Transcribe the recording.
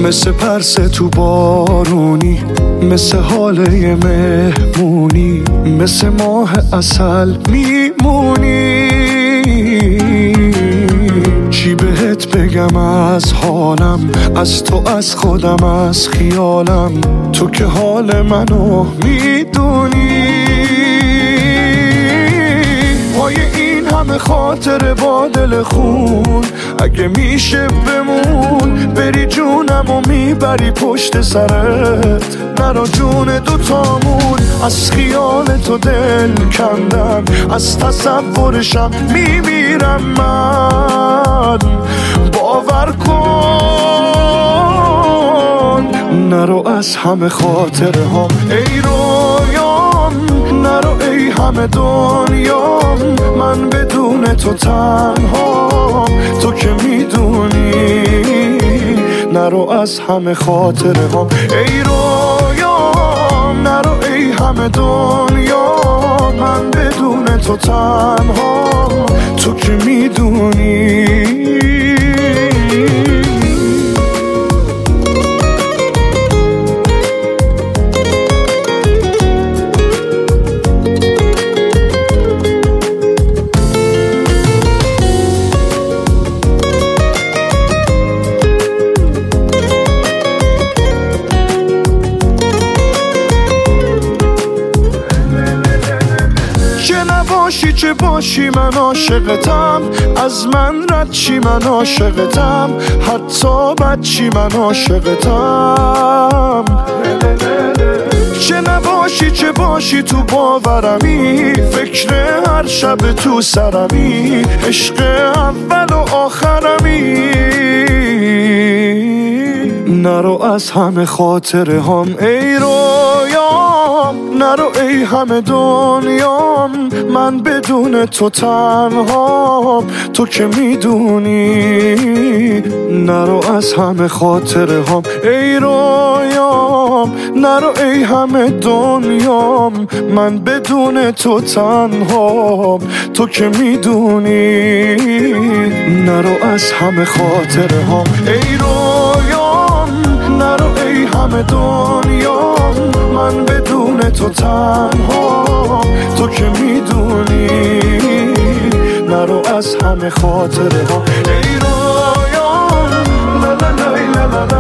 مثل پرسه تو بارونی، مثل حاله مهمونی، مثل ماه عسل میمونی. چی بهت بگم از حالم، از تو، از خودم، از خیالم، تو که حال منو میدونی. پای این همه خاطر با دل خون، اگه میشه بمون، بری جونم و میبری پشت سرت، نرا جون دوتامون. از خیال تو دل کندم، از تصورشم میمیرم من. باور کن نرو از همه خاطره هم ای رویام، نرو ای همه دنیام، من بدون تو تنها، تو که میدونی. نرو از همه خاطره هم ای رویام، نرو ای همه دنیا، من بدون تو تنها، تو که میدونی. باشی چه باشی من عاشقتم، از من رد چی من عاشقتم، حتی بد چی من عاشقتم. چه نباشی چه باشی تو باورمی، فکر هر شب تو سرمی، عشق اول و آخرمی. نرو از همه خاطره هم ای رویام، نرو ای همه دنیام، من بدون تو تنها، تو که میدونی. نرو از همه خاطره هم ای رویام، نرو ای همه دنیام، من بدون تو تنها، تو که میدونی. نرو از همه خاطره هم ای رویام، نرو ای همه دنیام، من بدون تو تنها، تو که میدونی. نرو از همه خاطره ها ای رویام، لا لا لا لا لا.